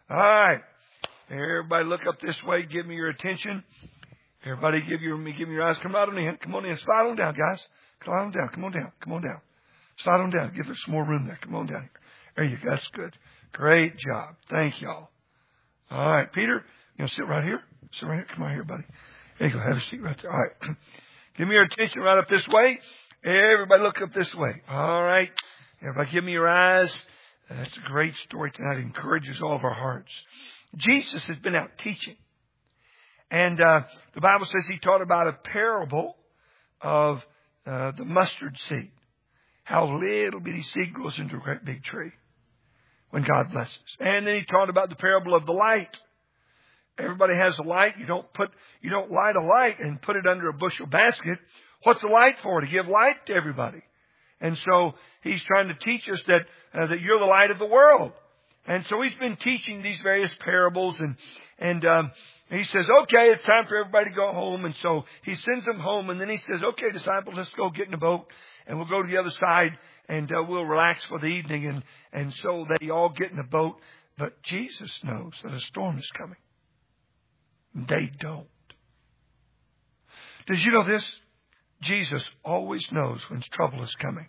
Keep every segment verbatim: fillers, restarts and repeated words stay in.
All right. Everybody look up this way. Give me your attention. Everybody give your, give me your eyes. Come right on in. Come on in. Slide on down, guys. Slide on down. Come on down. Come on down. Slide on down. Give us some more room there. Come on down here. There you go. That's good. Great job. Thank y'all. All right. Peter, you want to sit right here? Sit right here. Come on here, buddy. There you go. Have a seat right there. All right. Give me your attention right up this way. Everybody look up this way. All right. Everybody give me your eyes. That's a great story tonight. It encourages all of our hearts. Jesus has been out teaching. And uh, the Bible says he taught about a parable of uh, the mustard seed. How little bitty seed grows into a great big tree when God blesses. And then he taught about the parable of the light. Everybody has a light. You don't put, you don't light a light and put it under a bushel basket. What's the light for? To give light to everybody. And so he's trying to teach us that uh, that you're the light of the world. And so he's been teaching these various parables, and and um, he says, okay, it's time for everybody to go home. And so he sends them home, and then he says, okay, disciples, let's go get in a boat, and we'll go to the other side, and uh, we'll relax for the evening. And and so they all get in a boat, but Jesus knows that a storm is coming. They don't. Did you know this? Jesus always knows when trouble is coming.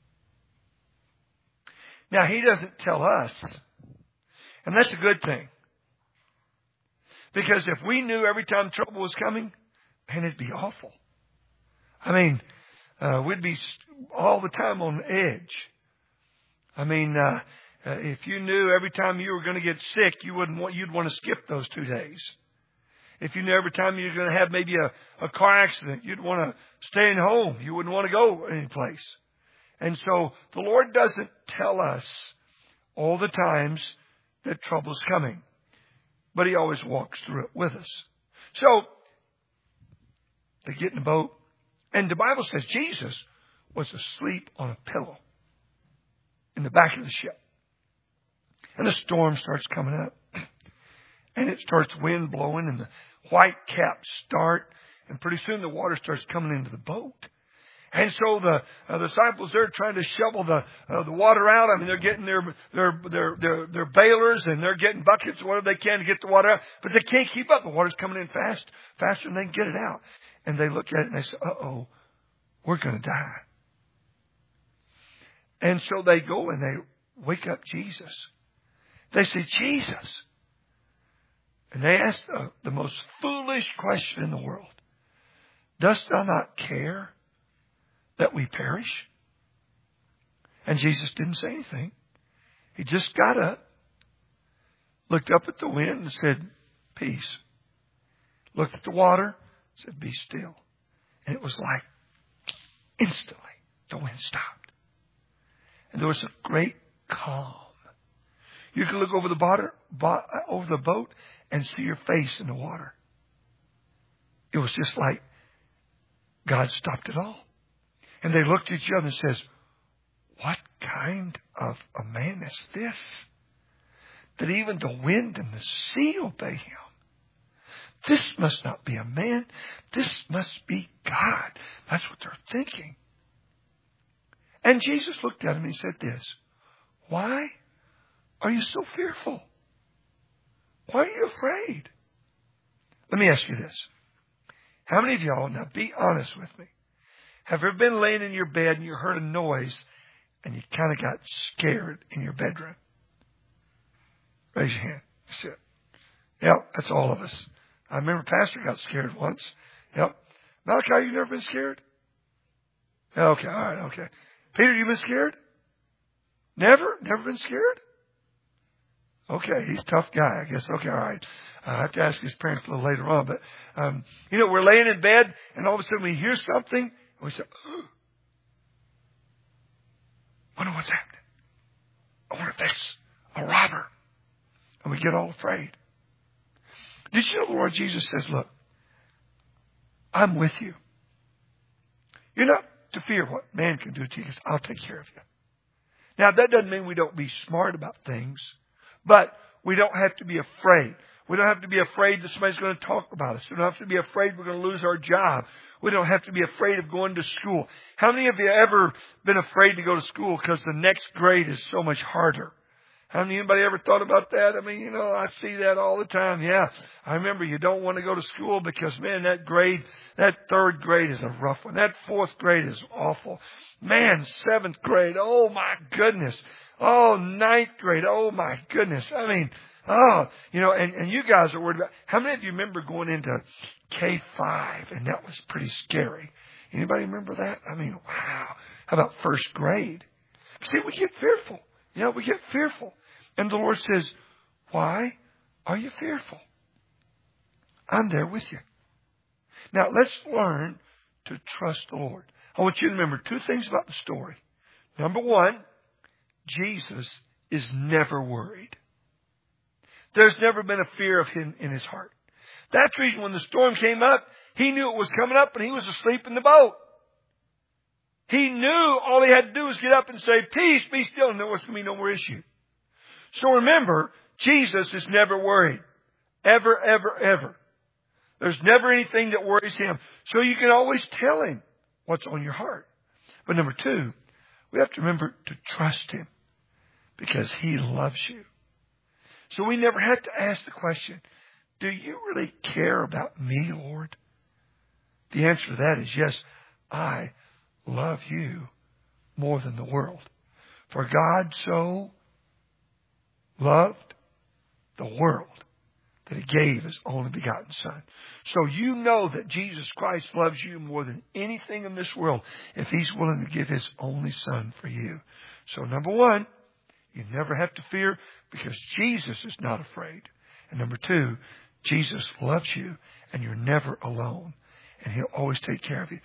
Now, he doesn't tell us. And that's a good thing. Because if we knew every time trouble was coming, man, it'd be awful. I mean, uh, we'd be all the time on edge. I mean, uh, uh, if you knew every time you were going to get sick, you wouldn't want, you'd want to skip those two days. If you knew every time you were going to have maybe a, a car accident, you'd want to stay at home. You wouldn't want to go anyplace. And so the Lord doesn't tell us all the times that trouble's coming. But he always walks through it with us. So they get in the boat. And the Bible says Jesus was asleep on a pillow in the back of the ship. And the storm starts coming up. And it starts wind blowing and the white caps start. And pretty soon the water starts coming into the boat. And so the uh, disciples, they're trying to shovel the uh, the water out. I mean, they're getting their their their their their bailers and they're getting buckets or whatever they can to get the water out. But they can't keep up. The water's coming in fast, faster than they can get it out. And they look at it and they say, uh-oh, we're going to die. And so they go and they wake up Jesus. They say, Jesus. And they ask the, the most foolish question in the world. Dost thou not care that we perish? And Jesus didn't say anything. He just got up, looked up at the wind and said, peace. Looked at the water, said, be still. And it was like instantly the wind stopped. And there was a great calm. You could look over the water, over the boat and see your face in the water. It was just like God stopped it all. And they looked at each other and says, what kind of a man is this? That even the wind and the sea obey him. This must not be a man. This must be God. That's what they're thinking. And Jesus looked at him and he said this, why are you so fearful? Why are you afraid? Let me ask you this. How many of y'all, now be honest with me, have you ever been laying in your bed and you heard a noise and you kind of got scared in your bedroom? Raise your hand. That's it. Yep, that's all of us. I remember Pastor got scared once. Yep. Malachi, you never been scared? Okay, all right, okay. Peter, you been scared? Never? Never been scared? Okay, he's a tough guy, I guess. Okay, all right. I have to ask his parents a little later on. But, um, you know, we're laying in bed and all of a sudden we hear something and we say, oh, I wonder what's happening. I wonder if that's a robber. And we get all afraid. Did you know the Lord Jesus says, look, I'm with you. You're not to fear what man can do to you. I'll take care of you. Now, that doesn't mean we don't be smart about things, but we don't have to be afraid. We don't have to be afraid that somebody's going to talk about us. We don't have to be afraid we're going to lose our job. We don't have to be afraid of going to school. How many of you ever been afraid to go to school because the next grade is so much harder? Have anybody ever thought about that? I mean, you know, I see that all the time. Yeah. I remember you don't want to go to school because, man, that grade, that third grade is a rough one. That fourth grade is awful. Man, seventh grade, oh my goodness. Oh, ninth grade, oh my goodness. I mean, oh, you know, and, and you guys are worried about, how many of you remember going into K five and that was pretty scary? Anybody remember that? I mean, wow. How about first grade? See, we get fearful. You know, we get fearful. And the Lord says, why are you fearful? I'm there with you. Now, let's learn to trust the Lord. I want you to remember two things about the story. Number one, Jesus is never worried. There's never been a fear of him in his heart. That's the reason when the storm came up, he knew it was coming up and he was asleep in the boat. He knew all he had to do was get up and say, peace, be still, and there was going to be no more issue. So remember, Jesus is never worried. Ever, ever, ever. There's never anything that worries him. So you can always tell him what's on your heart. But number two, we have to remember to trust him because he loves you. So we never have to ask the question, do you really care about me, Lord? The answer to that is yes, I love you more than the world. For God so loved the world that he gave his only begotten Son. So you know that Jesus Christ loves you more than anything in this world if he's willing to give his only Son for you. So number one, you never have to fear because Jesus is not afraid. And number two, Jesus loves you and you're never alone. And he'll always take care of you.